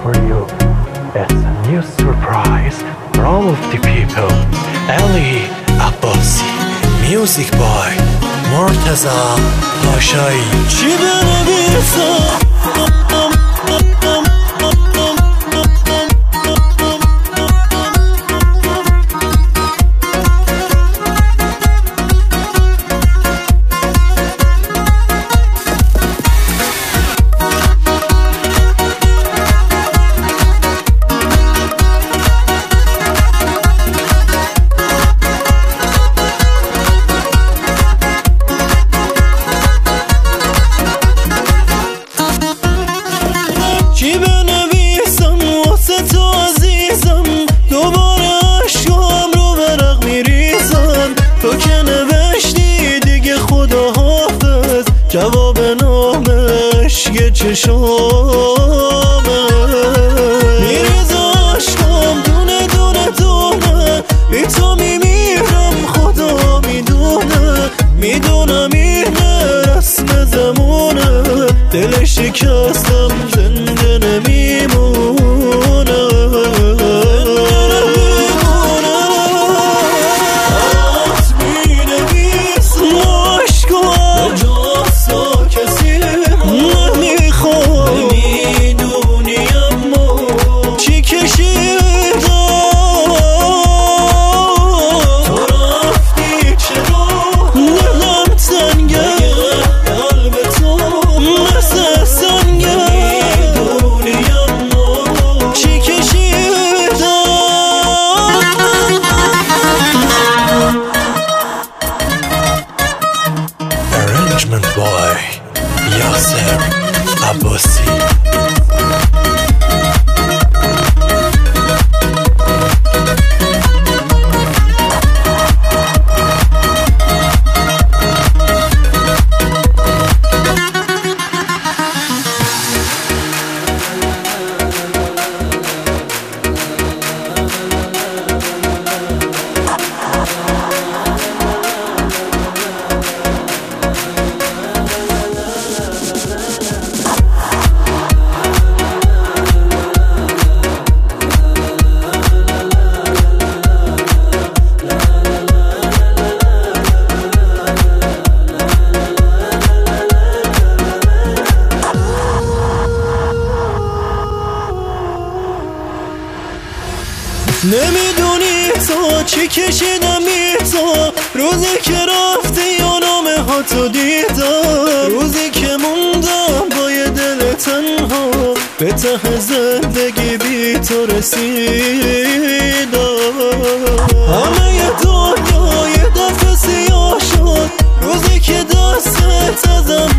for you. It's a new surprise for all of the people. Ali Abbasi, music by Murtaza Pashai. چی بنویسم واسه تو عزیزم دوباره عشقام رو برق میریزم تو که نوشتی دیگه خدا حافظ جواب نامش یه چشامه میریزه عشقام دونه دونه دونه بی تو میمیرم خدا میدونه میدونم اینه رسم زمونه دل شکستم زنده نمیمونه آت مینویسم عشقم جاسا کسی نمیخواد نمیدونی اما چی کشیدم تو رفتی چرا دلم تنگه قلب تو مثل سنگه نمیدونی اما چی کشیدم Arrangement by Yasser Abbasi. نمیدونی تو چی کشیدم بی تو روزی که رفتی یا نامه ها تو دیدم روزی که موندم با یه دل تنها به ته زندگی بی تو رسیدم همه ی دنیا یه دفعه سیاه شد روزی که دستت ازم